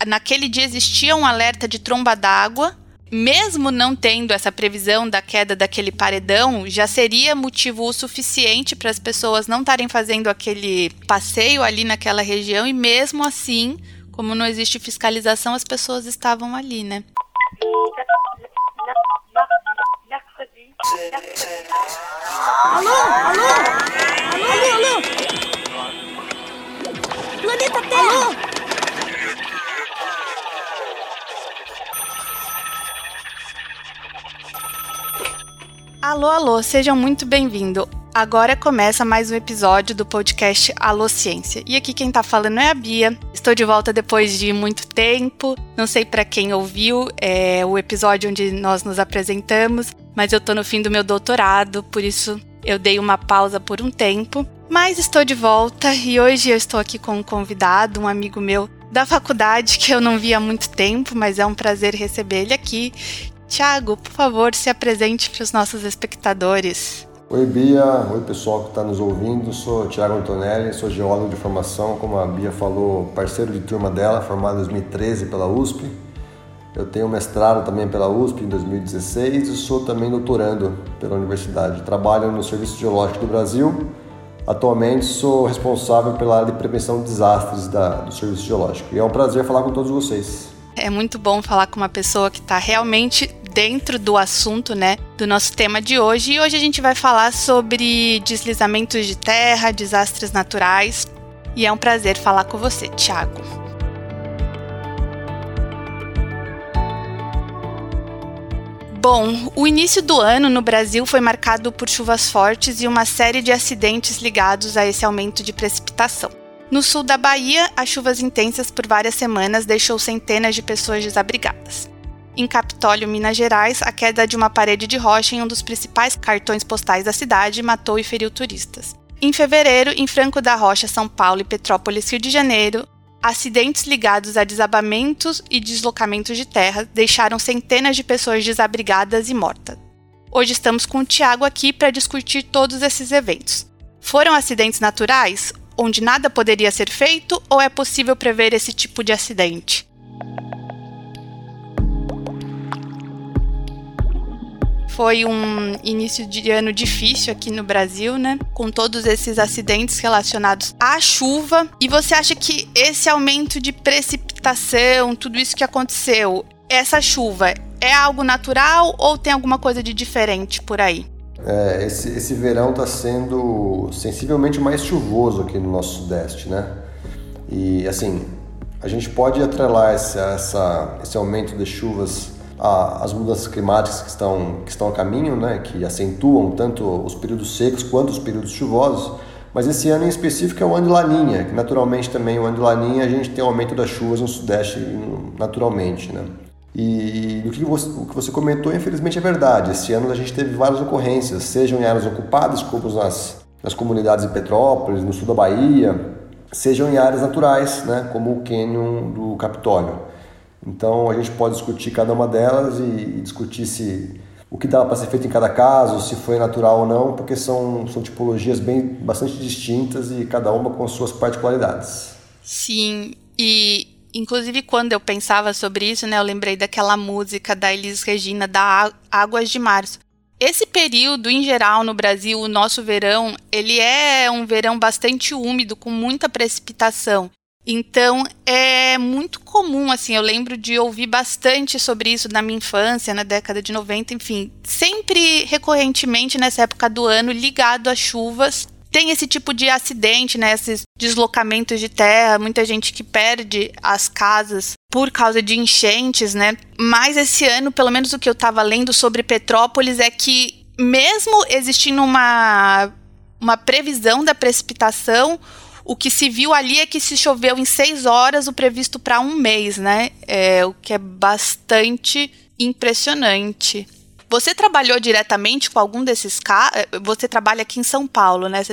naquele dia existia um alerta de tromba d'água. Mesmo não tendo essa previsão da queda daquele paredão, já seria motivo o suficiente para as pessoas não estarem fazendo aquele passeio ali naquela região, e mesmo assim, como não existe fiscalização, as pessoas estavam ali, né? Alô? Alô? Alô, alô? Planeta Terra! Alô? Alô, alô, sejam muito bem-vindos. Agora começa mais um episódio do podcast Alô Ciência. E aqui quem tá falando é a Bia. Estou de volta depois de muito tempo. Não sei para quem ouviu o episódio onde nós nos apresentamos, mas eu tô no fim do meu doutorado, por isso eu dei uma pausa por um tempo. Mas estou de volta e hoje eu estou aqui com um convidado, um amigo meu da faculdade que eu não vi há muito tempo, mas é um prazer receber ele aqui. Tiago, por favor, se apresente para os nossos espectadores. Oi, Bia. Oi, pessoal que está nos ouvindo. Sou Tiago Antonelli, sou geólogo de formação, como a Bia falou, parceiro de turma dela, formado em 2013 pela USP. Eu tenho mestrado também pela USP em 2016 e sou também doutorando pela universidade. Trabalho no Serviço Geológico do Brasil. Atualmente sou responsável pela área de prevenção de desastres do Serviço Geológico. E é um prazer falar com todos vocês. É muito bom falar com uma pessoa que está realmente dentro do assunto, né, do nosso tema de hoje. E hoje a gente vai falar sobre deslizamentos de terra, desastres naturais. E é um prazer falar com você, Tiago. Bom, o início do ano no Brasil foi marcado por chuvas fortes e uma série de acidentes ligados a esse aumento de precipitação. No sul da Bahia, as chuvas intensas por várias semanas deixou centenas de pessoas desabrigadas. Em Capitólio, Minas Gerais, a queda de uma parede de rocha em um dos principais cartões postais da cidade matou e feriu turistas. Em fevereiro, em Franco da Rocha, São Paulo e Petrópolis, Rio de Janeiro, acidentes ligados a desabamentos e deslocamentos de terra deixaram centenas de pessoas desabrigadas e mortas. Hoje estamos com o Tiago aqui para discutir todos esses eventos. Foram acidentes naturais, onde nada poderia ser feito, ou é possível prever esse tipo de acidente? Foi um início de ano difícil aqui no Brasil, né? Com todos esses acidentes relacionados à chuva. E você acha que esse aumento de precipitação, tudo isso que aconteceu, essa chuva, é algo natural ou tem alguma coisa de diferente por aí? Esse verão está sendo sensivelmente mais chuvoso aqui no nosso sudeste, né? E assim, a gente pode atrelar esse aumento de chuvas às mudanças climáticas que estão a caminho, né? Que acentuam tanto os períodos secos quanto os períodos chuvosos. Mas esse ano em específico é o ano de Laninha, que naturalmente também o ano de Laninha a gente tem um aumento das chuvas no sudeste naturalmente, né? E o que você comentou, infelizmente, é verdade. Esse ano a gente teve várias ocorrências, sejam em áreas ocupadas, como nas comunidades de Petrópolis, no sul da Bahia, sejam em áreas naturais, né, como o cânion do Capitólio. Então a gente pode discutir cada uma delas e discutir o que dá para ser feito em cada caso, se foi natural ou não, porque são tipologias bastante distintas e cada uma com suas particularidades. Sim, inclusive, quando eu pensava sobre isso, né, eu lembrei daquela música da Elis Regina, da Águas de Março. Esse período, em geral, no Brasil, o nosso verão, ele é um verão bastante úmido, com muita precipitação. Então, é muito comum, assim, eu lembro de ouvir bastante sobre isso na minha infância, na década de 90, enfim. Sempre, recorrentemente, nessa época do ano, ligado às chuvas, tem esse tipo de acidente, né, esses deslocamentos de terra, muita gente que perde as casas por causa de enchentes, né? Mas esse ano, pelo menos o que eu estava lendo sobre Petrópolis, é que mesmo existindo uma previsão da precipitação, o que se viu ali é que se choveu em 6 horas, o previsto para um mês, né? O que é bastante impressionante. Você trabalhou diretamente com algum desses casos? Você trabalha aqui em São Paulo, né?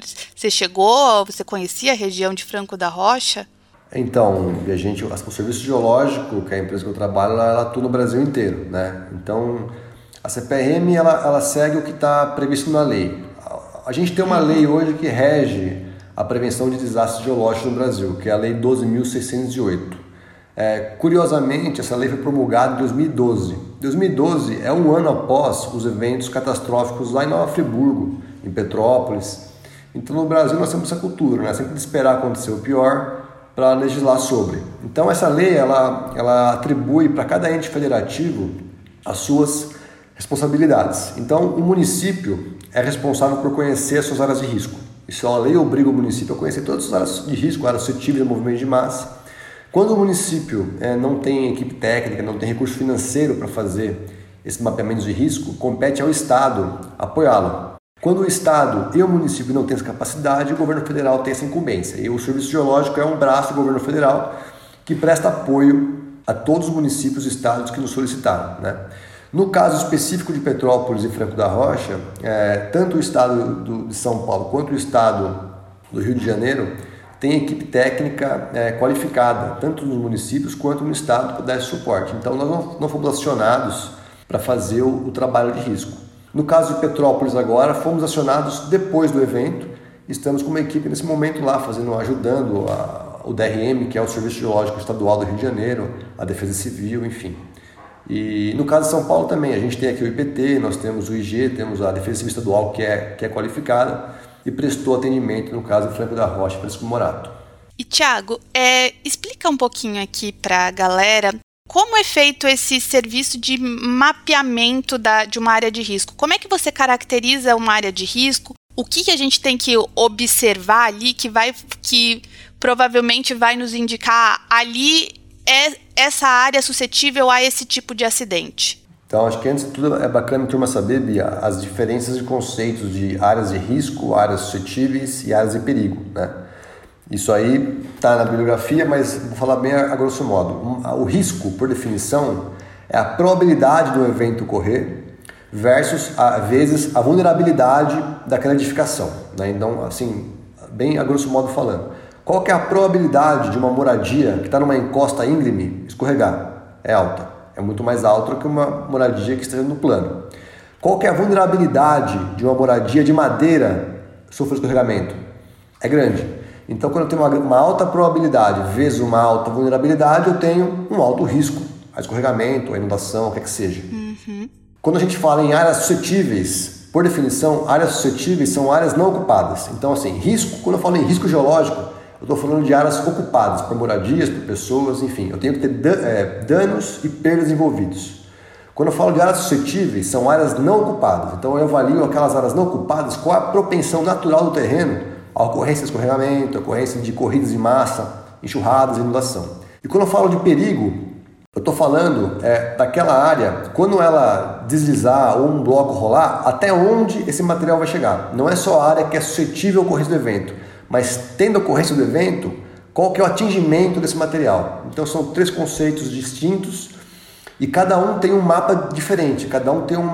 Você conhecia a região de Franco da Rocha? Então, o Serviço Geológico, que é a empresa que eu trabalho, ela atua no Brasil inteiro, né? Então, a CPRM, ela segue o que está previsto na lei. A gente tem uma lei hoje que rege a prevenção de desastres geológicos no Brasil, que é a Lei 12.608. Curiosamente, essa lei foi promulgada em 2012. 2012 é um ano após os eventos catastróficos lá em Nova Friburgo, em Petrópolis. Então, no Brasil, nós temos essa cultura, né? Sempre de esperar acontecer o pior para legislar sobre. Então, essa lei ela atribui para cada ente federativo as suas responsabilidades. Então, o município é responsável por conhecer as suas áreas de risco. Isso, a lei obriga o município a conhecer todas as áreas de risco, áreas suscetíveis a movimentos de massa. Quando o município não tem equipe técnica, não tem recurso financeiro para fazer esses mapeamentos de risco, compete ao Estado apoiá-lo. Quando o Estado e o município não têm essa capacidade, o governo federal tem essa incumbência. E o Serviço Geológico é um braço do governo federal que presta apoio a todos os municípios e estados que nos solicitaram, né? No caso específico de Petrópolis e Franco da Rocha, tanto o estado de São Paulo quanto o estado do Rio de Janeiro tem equipe técnica qualificada, tanto nos municípios quanto no estado, para dar esse suporte. Então, nós não fomos acionados para fazer o trabalho de risco. No caso de Petrópolis agora, fomos acionados depois do evento. Estamos com uma equipe nesse momento lá, ajudando o DRM, que é o Serviço Geológico Estadual do Rio de Janeiro, a Defesa Civil, enfim. E no caso de São Paulo também, a gente tem aqui o IPT, nós temos o IG, temos a Defesa Civil Estadual que é qualificada e prestou atendimento, no caso do Franco da Rocha, Francisco Morato. E Thiago, explica um pouquinho aqui para a galera como é feito esse serviço de mapeamento de uma área de risco. Como é que você caracteriza uma área de risco? O que a gente tem que observar ali que provavelmente vai nos indicar ali essa área suscetível a esse tipo de acidente? Então, acho que antes de tudo é bacana a turma saber, Bia, as diferenças de conceitos de áreas de risco, áreas suscetíveis e áreas de perigo, né? Isso aí está na bibliografia, mas vou falar bem a grosso modo. O risco, por definição, é a probabilidade do evento ocorrer versus, vezes, a vulnerabilidade daquela edificação, né? Então, assim, bem a grosso modo falando. Qual que é a probabilidade de uma moradia que está numa encosta íngreme escorregar? É alta. É muito mais alta do que uma moradia que esteja no plano. Qual que é a vulnerabilidade de uma moradia de madeira sofrer escorregamento? É grande. Então, quando eu tenho uma alta probabilidade vezes uma alta vulnerabilidade, eu tenho um alto risco a escorregamento, a inundação, o que é que seja. Uhum. Quando a gente fala em áreas suscetíveis, por definição, áreas suscetíveis são áreas não ocupadas. Então, assim, risco, quando eu falo em risco geológico, eu estou falando de áreas ocupadas por moradias, por pessoas, enfim. Eu tenho que ter danos e perdas envolvidos. Quando eu falo de áreas suscetíveis, são áreas não ocupadas. Então eu avalio aquelas áreas não ocupadas, qual a propensão natural do terreno à ocorrência de escorregamento, à ocorrência de corridas de massa, enxurradas e inundação. E quando eu falo de perigo, eu estou falando daquela área, quando ela deslizar ou um bloco rolar, até onde esse material vai chegar. Não é só a área que é suscetível à ocorrência do evento, mas tendo a ocorrência do evento, qual que é o atingimento desse material. Então são 3 conceitos distintos e cada um tem um mapa diferente, cada um tem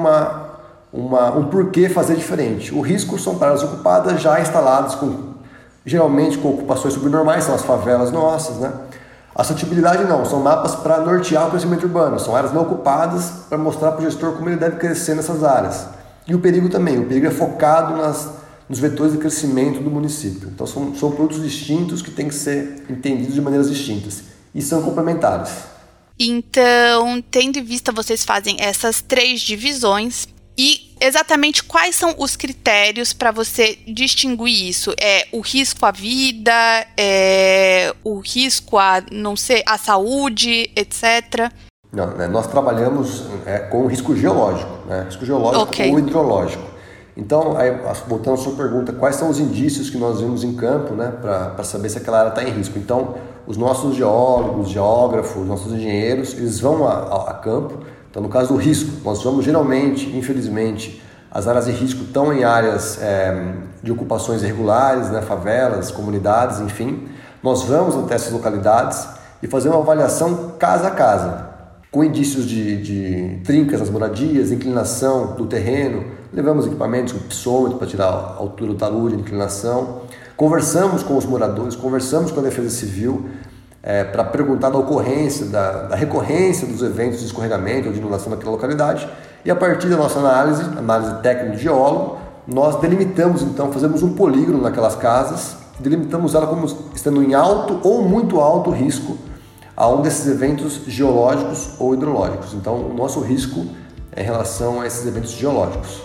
um porquê fazer diferente. O risco são áreas ocupadas já instaladas, geralmente com ocupações subnormais, são as favelas nossas, né? A suscetibilidade não, são mapas para nortear o crescimento urbano, são áreas não ocupadas para mostrar para o gestor como ele deve crescer nessas áreas. E o perigo também, o perigo é focado nos vetores de crescimento do município. Então são produtos distintos que têm que ser entendidos de maneiras distintas e são complementares. Então, tendo em vista, vocês fazem essas 3 divisões e exatamente quais são os critérios para você distinguir isso? É o risco à vida, o risco à saúde, etc.? Não, né? Nós trabalhamos com risco geológico, né? Risco geológico ou hidrológico. Então, aí, voltando à sua pergunta, quais são os indícios que nós vemos em campo, né, para saber se aquela área está em risco? Então, os nossos geólogos, geógrafos, nossos engenheiros, eles vão a campo. Então, no caso do risco, nós vamos geralmente, infelizmente, as áreas de risco estão em áreas de ocupações irregulares, né, favelas, comunidades, enfim. Nós vamos até essas localidades e fazer uma avaliação casa a casa, com indícios de trincas nas moradias, inclinação do terreno. Levamos equipamentos, um psômetro para tirar a altura do talude, a inclinação. Conversamos com os moradores, conversamos com a Defesa Civil para perguntar da ocorrência, da recorrência dos eventos de escorregamento ou de inundação naquela localidade. E a partir da nossa análise técnica de geólogo, nós delimitamos, então, fazemos um polígono naquelas casas, delimitamos ela como estando em alto ou muito alto risco a um desses eventos geológicos ou hidrológicos. Então, o nosso risco é em relação a esses eventos geológicos.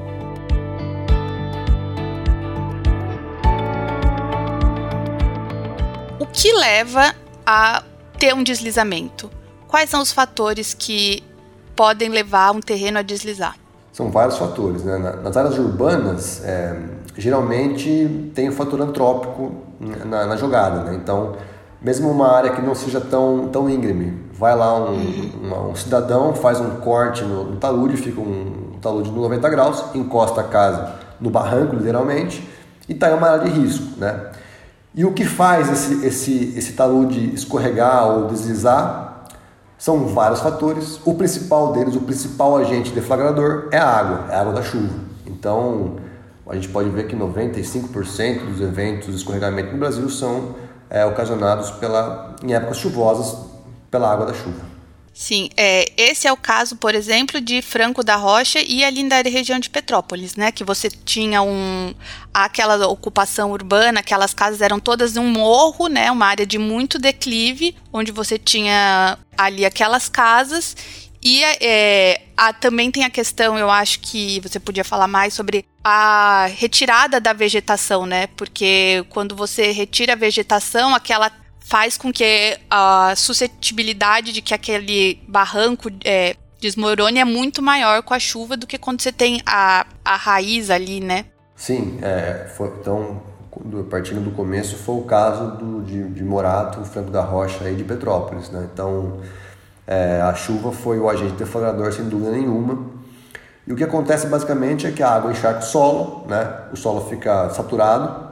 O que leva a ter um deslizamento? Quais são os fatores que podem levar um terreno a deslizar? São vários fatores, né? Nas áreas urbanas, geralmente tem o fator antrópico na jogada, né? Então, mesmo uma área que não seja tão íngreme, vai lá um cidadão, faz um corte no talude, fica um talude de 90 graus, encosta a casa no barranco, literalmente, e está em uma área de risco, né? E o que faz esse talude escorregar ou deslizar são vários fatores. O principal deles, o principal agente deflagrador é a água da chuva. Então, a gente pode ver que 95% dos eventos de escorregamento no Brasil são ocasionados em épocas chuvosas pela água da chuva. Sim, esse é o caso, por exemplo, de Franco da Rocha e ali da região de Petrópolis, né? Que você tinha aquela ocupação urbana, aquelas casas eram todas um morro, né? Uma área de muito declive, onde você tinha ali aquelas casas. E também tem a questão, eu acho que você podia falar mais sobre a retirada da vegetação, né? Porque quando você retira a vegetação, aquela faz com que a suscetibilidade de que aquele barranco desmorone é muito maior com a chuva do que quando você tem a raiz ali, né? Sim, então, partindo do começo, foi o caso de Morato, Franco da Rocha e de Petrópolis, né? Então, a chuva foi o agente deflagrador, sem dúvida nenhuma. E o que acontece basicamente é que a água encharca o solo, né? O solo fica saturado.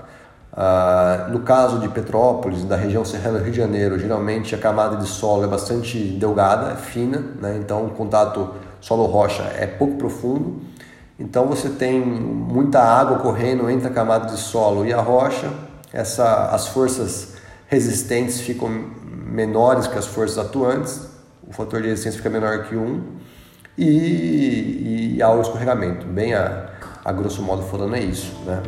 No caso de Petrópolis, da região serrana do Rio de Janeiro, geralmente a camada de solo é bastante delgada, é fina, né? Então o contato solo-rocha é pouco profundo. Então você tem muita água correndo entre a camada de solo e a rocha. As forças resistentes ficam menores que as forças atuantes, o fator de resistência fica menor que 1 e há o escorregamento. Bem a grosso modo falando é isso, né?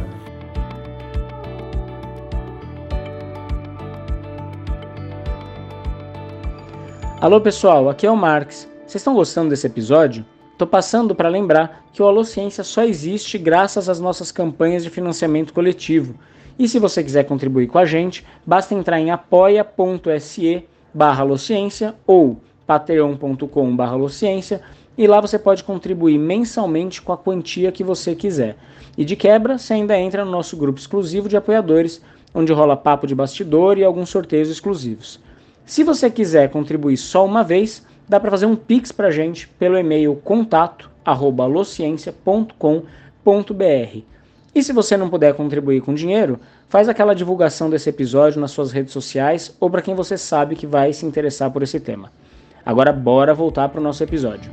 Alô pessoal, aqui é o Marx. Vocês estão gostando desse episódio? Tô passando para lembrar que o Alô Ciência só existe graças às nossas campanhas de financiamento coletivo. E se você quiser contribuir com a gente, basta entrar em apoia.se/alociência ou patreon.com/alociência e lá você pode contribuir mensalmente com a quantia que você quiser. E de quebra, você ainda entra no nosso grupo exclusivo de apoiadores, onde rola papo de bastidor e alguns sorteios exclusivos. Se você quiser contribuir só uma vez, dá para fazer um Pix para a gente pelo e-mail contato@alociência.com.br. E se você não puder contribuir com dinheiro, faz aquela divulgação desse episódio nas suas redes sociais ou para quem você sabe que vai se interessar por esse tema. Agora bora voltar para o nosso episódio.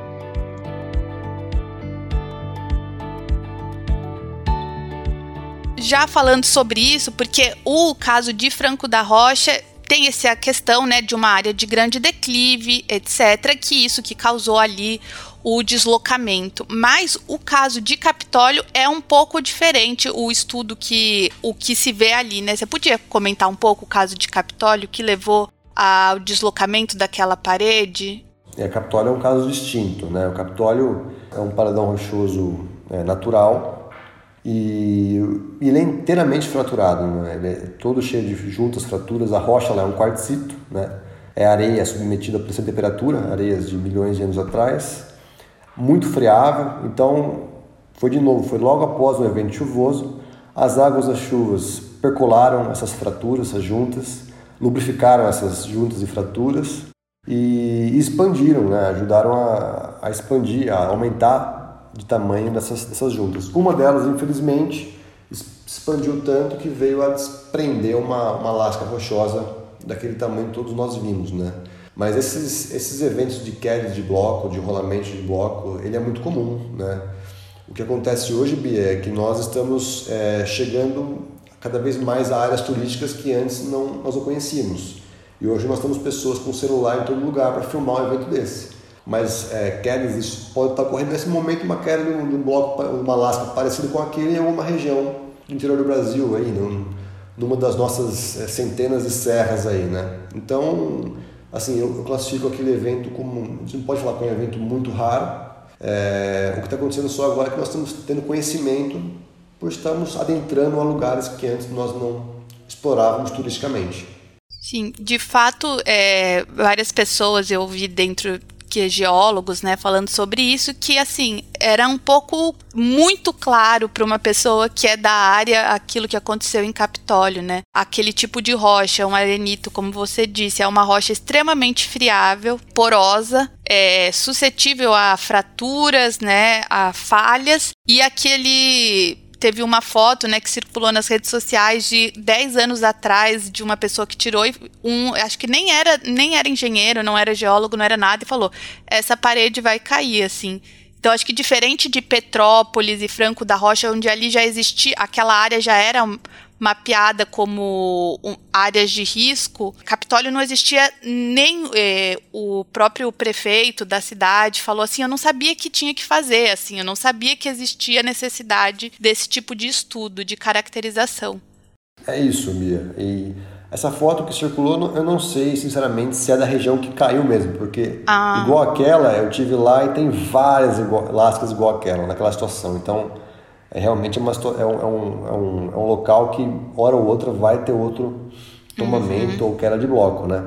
Já falando sobre isso, porque o caso de Franco da Rocha tem essa questão, né, de uma área de grande declive, etc., que isso que causou ali o deslocamento. Mas o caso de Capitólio é um pouco diferente, o estudo o que se vê ali, né? Você podia comentar um pouco o caso de Capitólio que levou ao deslocamento daquela parede? Capitólio é um caso distinto, né? O Capitólio é um paredão rochoso natural, e ele é inteiramente fraturado, né? Ele é todo cheio de juntas, fraturas. A rocha lá é um quartzito, né? É areia submetida a pressão e temperatura, areias de milhões de anos atrás, muito friável. Então foi logo após um evento chuvoso. As águas das chuvas percolaram essas fraturas, essas juntas, lubrificaram essas juntas e fraturas e expandiram, né? Ajudaram a expandir, a aumentar de tamanho dessas juntas. Uma delas, infelizmente, expandiu tanto que veio a desprender uma lasca rochosa daquele tamanho que todos nós vimos, né? Mas esses eventos de queda de bloco, de rolamento de bloco, ele é muito comum, né? O que acontece hoje, Bia, é que nós estamos chegando cada vez mais a áreas turísticas que antes nós não conhecíamos. E hoje nós temos pessoas com celular em todo lugar para filmar um evento desse. Mas quedas, isso pode estar ocorrendo nesse momento, uma queda de um bloco, uma lasca parecida com aquele em alguma região do interior do Brasil, aí, numa das nossas centenas de serras aí, né? Então, Assim, eu classifico aquele evento como, a gente não pode falar que é um evento muito raro. O que está acontecendo só agora é que nós estamos tendo conhecimento por estarmos adentrando a lugares que antes nós não explorávamos turisticamente. Sim, de fato, várias pessoas eu ouvi dentro que geólogos, né, falando sobre isso, que assim, era um pouco muito claro para uma pessoa que é da área aquilo que aconteceu em Capitólio, né? Aquele tipo de rocha, um arenito, como você disse, é uma rocha extremamente friável, porosa, suscetível a fraturas, né, a falhas, e teve uma foto, né, que circulou nas redes sociais de 10 anos atrás de uma pessoa que tirou, acho que nem era engenheiro, não era geólogo, não era nada, e falou, essa parede vai cair, assim. Então, acho que diferente de Petrópolis e Franco da Rocha, onde ali já existia, aquela área já era mapeada como áreas de risco, Capitólio não existia nem o próprio prefeito da cidade falou assim, eu não sabia que tinha que fazer, assim, eu não sabia que existia necessidade desse tipo de estudo, de caracterização. É isso, Bia. E essa foto que circulou, eu não sei, sinceramente, se é da região que caiu mesmo, porque igual aquela, eu tive lá e tem várias lascas igual aquela, naquela situação. Então, realmente é um local que, hora ou outra, vai ter outro tombamento ou queda de bloco, né?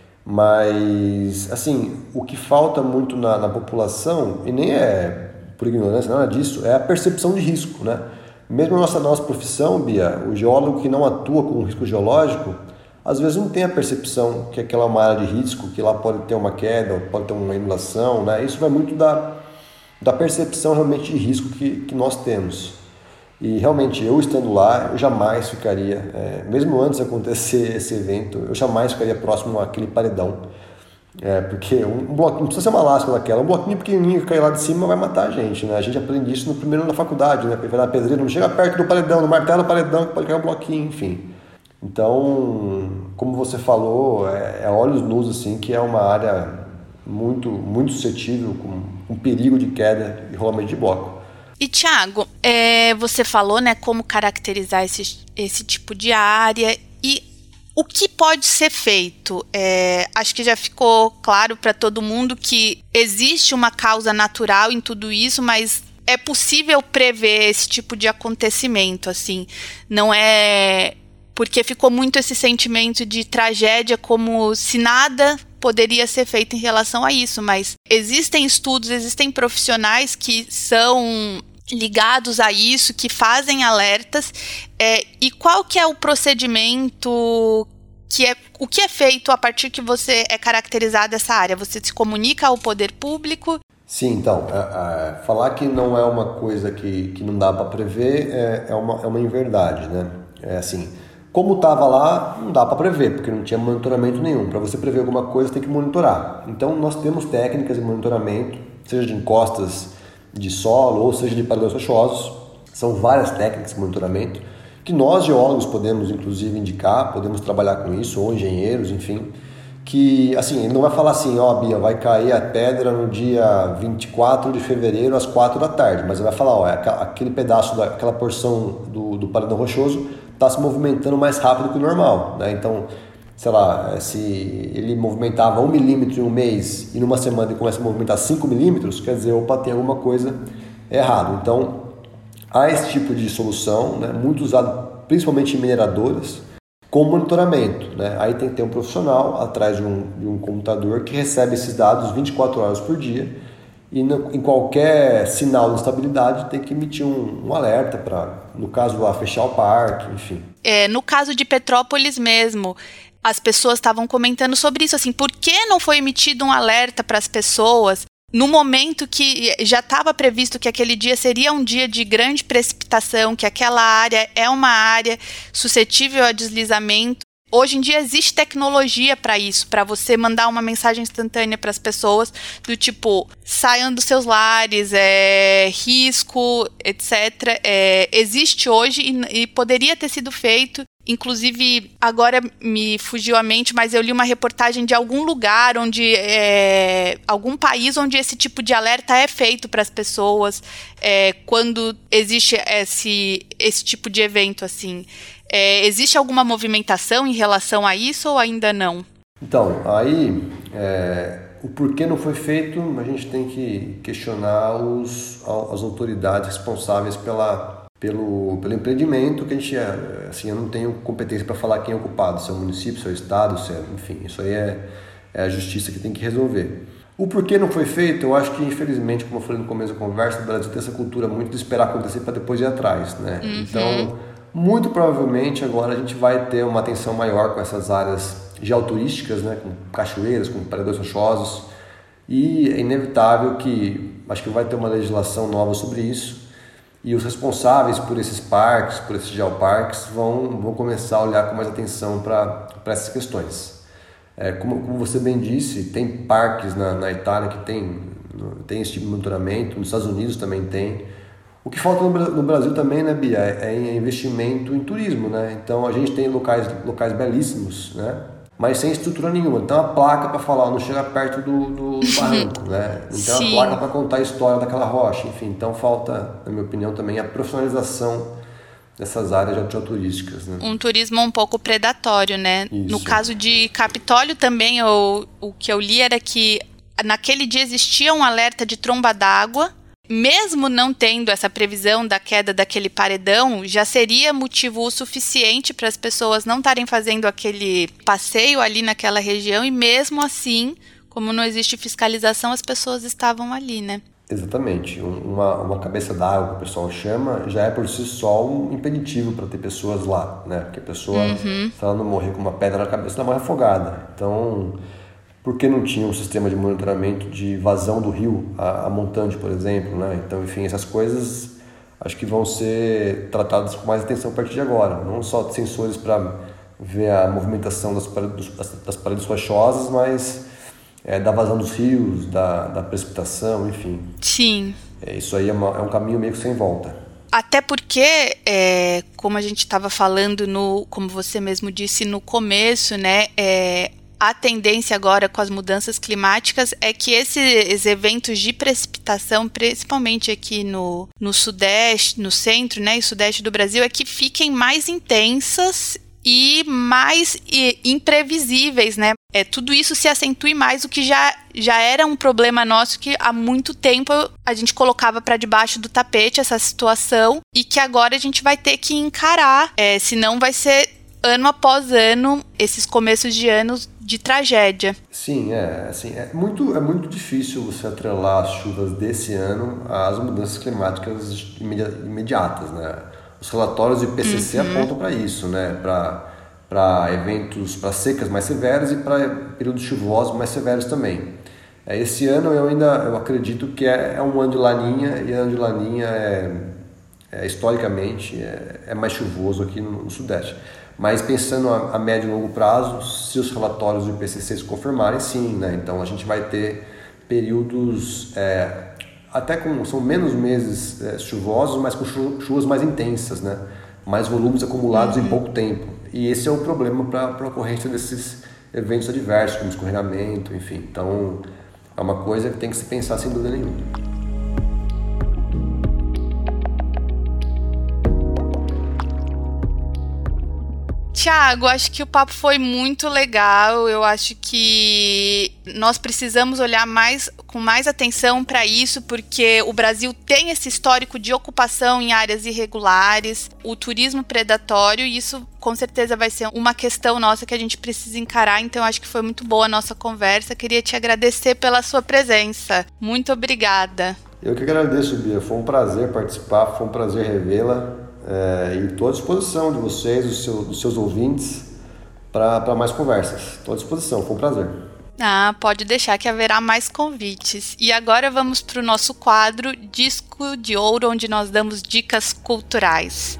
Mas, assim, o que falta muito na população, e nem é por ignorância, nada disso, é a percepção de risco, né? Mesmo na nossa profissão, Bia, o geólogo que não atua com risco geológico, às vezes não tem a percepção que aquela é uma área de risco, que lá pode ter uma queda, pode ter uma inundação, né? Isso vai muito da percepção realmente de risco que nós temos. E realmente, eu estando lá, eu jamais ficaria, mesmo antes de acontecer esse evento, eu jamais ficaria próximo àquele paredão. Porque um bloquinho, não precisa ser uma lasca daquela, um bloquinho pequenininho que cair lá de cima vai matar a gente, né? A gente aprende isso no primeiro ano da faculdade, né? Porque vai na pedreira, não chega perto do paredão, no martelo do paredão, que pode cair um bloquinho, enfim. Então, como você falou, é olhos nus, assim, que é uma área muito, muito suscetível, com perigo de queda e rolamento de bloco. E, Thiago, você falou, né, como caracterizar esse tipo de área e o que pode ser feito? Acho que já ficou claro para todo mundo que existe uma causa natural em tudo isso, mas é possível prever esse tipo de acontecimento, assim, não é... Porque ficou muito esse sentimento de tragédia, como se nada poderia ser feito em relação a isso. Mas existem estudos, existem profissionais que são ligados a isso, que fazem alertas. E qual que é o procedimento, o que é feito a partir que você é caracterizado essa área? Você se comunica ao poder público? Sim, então, falar que não é uma coisa que não dá para prever é uma inverdade, né? É assim... Como estava lá, não dá para prever, porque não tinha monitoramento nenhum. Para você prever alguma coisa, tem que monitorar. Então, nós temos técnicas de monitoramento, seja de encostas de solo ou seja de paredões rochosos. São várias técnicas de monitoramento que nós, geólogos, podemos, inclusive, indicar, podemos trabalhar com isso, ou engenheiros, enfim. Que, assim, ele não vai falar assim, Bia, vai cair a pedra no dia 24 de fevereiro às 4 da tarde. Mas ele vai falar, aquele pedaço, aquela porção do paredão rochoso está se movimentando mais rápido que o normal, né? Então, sei lá, se ele movimentava 1 milímetro em um mês e numa semana ele começa a movimentar 5 milímetros, quer dizer, tem alguma coisa errada. Então, há esse tipo de solução, né, muito usado principalmente em mineradoras, com monitoramento, né? Aí tem que ter um profissional atrás de um computador que recebe esses dados 24 horas por dia e em qualquer sinal de instabilidade tem que emitir um alerta para, no caso lá, fechar o parque, enfim. No caso de Petrópolis mesmo, as pessoas estavam comentando sobre isso, assim, por que não foi emitido um alerta para as pessoas no momento que já estava previsto que aquele dia seria um dia de grande precipitação, que aquela área é uma área suscetível a deslizamento? Hoje em dia existe tecnologia para isso, para você mandar uma mensagem instantânea para as pessoas do tipo, saiam dos seus lares, risco, etc. Existe hoje e poderia ter sido feito. Inclusive, agora me fugiu a mente, mas eu li uma reportagem de algum lugar, algum país onde esse tipo de alerta é feito para as pessoas quando existe esse tipo de evento, assim. Existe alguma movimentação em relação a isso ou ainda não? Então, aí, o porquê não foi feito, a gente tem que questionar as autoridades responsáveis pelo empreendimento, que a gente, assim, eu não tenho competência para falar quem é o culpado, se é o município, se é o estado, enfim, isso aí é a justiça que tem que resolver. O porquê não foi feito, eu acho que, infelizmente, como eu falei no começo da conversa, o Brasil tem essa cultura muito de esperar acontecer para depois ir atrás, né? Uhum. Então, muito provavelmente, agora a gente vai ter uma atenção maior com essas áreas geoturísticas, né? Com cachoeiras, com paredões rochosos, e é inevitável que, acho que vai ter uma legislação nova sobre isso, e os responsáveis por esses parques, por esses geoparques, vão começar a olhar com mais atenção para essas questões. Como você bem disse, tem parques na Itália que tem esse tipo de monitoramento, nos Estados Unidos também tem. O que falta no Brasil também, né, Bia, é investimento em turismo, né? Então a gente tem locais belíssimos, né? Mas sem estrutura nenhuma. Então a placa para falar, não chega perto do barranco, né? Então a placa para contar a história daquela rocha, enfim. Então falta, na minha opinião, também a profissionalização dessas áreas geoturísticas, né? Um turismo um pouco predatório, né? Isso. No caso de Capitólio também, o que eu li era que naquele dia existia um alerta de tromba d'água. Mesmo não tendo essa previsão da queda daquele paredão, já seria motivo o suficiente para as pessoas não estarem fazendo aquele passeio ali naquela região, e mesmo assim, como não existe fiscalização, as pessoas estavam ali, né? Exatamente. Uma cabeça d'água, que o pessoal chama, já é por si só um impeditivo para ter pessoas lá, né? Porque a pessoa, se ela não morrer com uma pedra na cabeça, ela morre afogada. Então, por que não tinha um sistema de monitoramento de vazão do rio, a montante, por exemplo, né? Então, enfim, essas coisas acho que vão ser tratadas com mais atenção a partir de agora. Não só sensores para ver a movimentação das paredes rochosas, mas da vazão dos rios, da precipitação, enfim. Sim. Isso aí é um caminho meio que sem volta. Até porque, como a gente estava falando, como você mesmo disse no começo, né, a tendência agora com as mudanças climáticas é que esses eventos de precipitação, principalmente aqui no sudeste, no centro, né, e sudeste do Brasil, é que fiquem mais intensas e mais imprevisíveis, né? Tudo isso se acentue mais, o que já era um problema nosso, que há muito tempo a gente colocava para debaixo do tapete essa situação, e que agora a gente vai ter que encarar, senão vai ser ano após ano esses começos de anos de tragédia. Sim, é muito difícil você atrelar as chuvas desse ano às mudanças climáticas imediatas, né? Os relatórios do IPCC apontam para isso, né? Para eventos, para secas mais severas e para períodos chuvosos mais severos também. Esse ano eu acredito que é um ano de laninha, e ano de laninha historicamente é mais chuvoso aqui no Sudeste. Mas pensando a médio e longo prazo, se os relatórios do IPCC se confirmarem, sim, né? Então a gente vai ter períodos são menos meses chuvosos, mas com chuvas mais intensas, né? Mais volumes acumulados em pouco tempo. E esse é o problema para a ocorrência desses eventos adversos, como escorregamento, enfim. Então é uma coisa que tem que se pensar sem dúvida nenhuma. Tiago, acho que o papo foi muito legal. Eu acho que nós precisamos olhar com mais atenção para isso, porque o Brasil tem esse histórico de ocupação em áreas irregulares, o turismo predatório, e isso com certeza vai ser uma questão nossa que a gente precisa encarar. Então acho que foi muito boa a nossa conversa. Queria te agradecer pela sua presença. Muito obrigada. Eu que agradeço, Bia. Foi um prazer participar, foi um prazer revê-la. E estou à disposição de vocês, dos seus ouvintes, para mais conversas. Estou à disposição, foi um prazer. Pode deixar que haverá mais convites. E agora vamos para o nosso quadro Disco de Ouro, onde nós damos dicas culturais.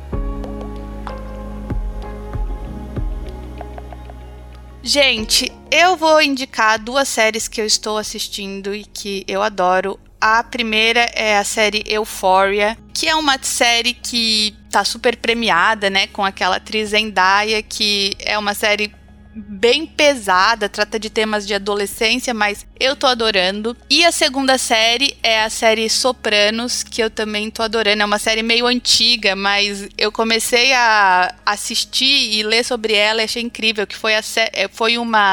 Gente, eu vou indicar 2 séries que eu estou assistindo e que eu adoro. A primeira é a série Euphoria, que é uma série que tá super premiada, né, com aquela atriz Zendaya, que é uma série bem pesada, trata de temas de adolescência, mas eu tô adorando. E a segunda série é a série Sopranos, que eu também tô adorando. É uma série meio antiga, mas eu comecei a assistir e ler sobre ela e achei incrível, que foi uma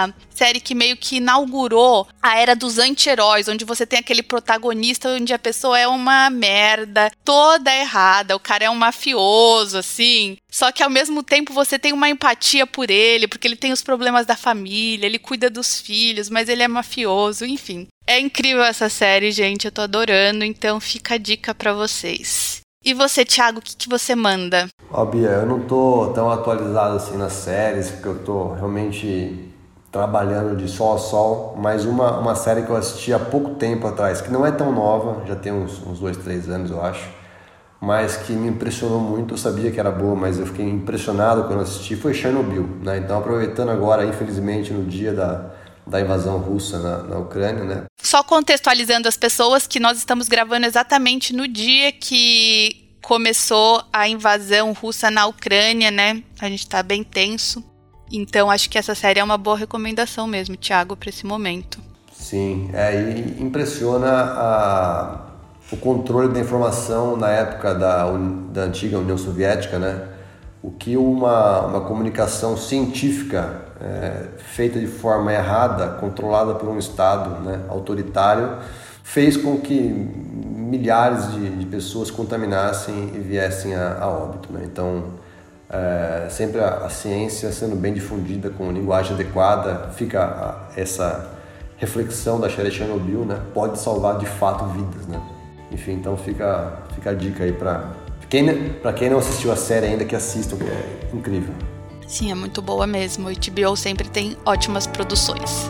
série que meio que inaugurou a era dos anti-heróis, onde você tem aquele protagonista onde a pessoa é uma merda, toda errada, o cara é um mafioso, assim. Só que ao mesmo tempo você tem uma empatia por ele, porque ele tem os problemas da família, ele cuida dos filhos, mas ele é mafioso, enfim. É incrível essa série, gente, eu tô adorando, então fica a dica pra vocês. E você, Thiago, o que você manda? Ó, Bia, eu não tô tão atualizado assim nas séries, porque eu tô realmente trabalhando de sol a sol, mas uma série que eu assisti há pouco tempo atrás, que não é tão nova, já tem uns 2, 3 anos, eu acho, mas que me impressionou muito. Eu sabia que era boa, mas eu fiquei impressionado quando assisti, foi Chernobyl, né? Então, aproveitando agora, infelizmente, no dia da invasão russa na Ucrânia, né? Só contextualizando as pessoas, que nós estamos gravando exatamente no dia que começou a invasão russa na Ucrânia, né? A gente tá bem tenso. Então, acho que essa série é uma boa recomendação mesmo, Thiago, para esse momento. Sim, e impressiona o controle da informação na época da antiga União Soviética, né? O que uma comunicação científica feita de forma errada, controlada por um Estado, né, autoritário, fez com que milhares de pessoas contaminassem e viessem a óbito, né? Então, sempre a ciência sendo bem difundida com linguagem adequada, fica essa reflexão da série Chernobyl, né? Pode salvar de fato vidas, né? Enfim, então fica a dica aí para quem não assistiu a série ainda, que assistam, que é incrível. Sim, é muito boa mesmo. O HBO sempre tem ótimas produções.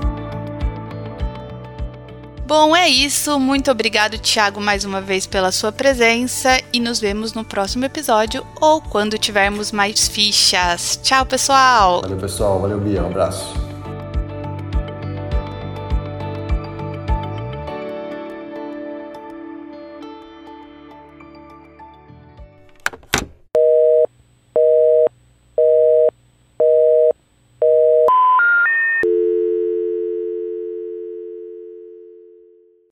Bom, é isso. Muito obrigado, Thiago, mais uma vez pela sua presença e nos vemos no próximo episódio ou quando tivermos mais fichas. Tchau, pessoal! Valeu, pessoal. Valeu, Bia. Um abraço.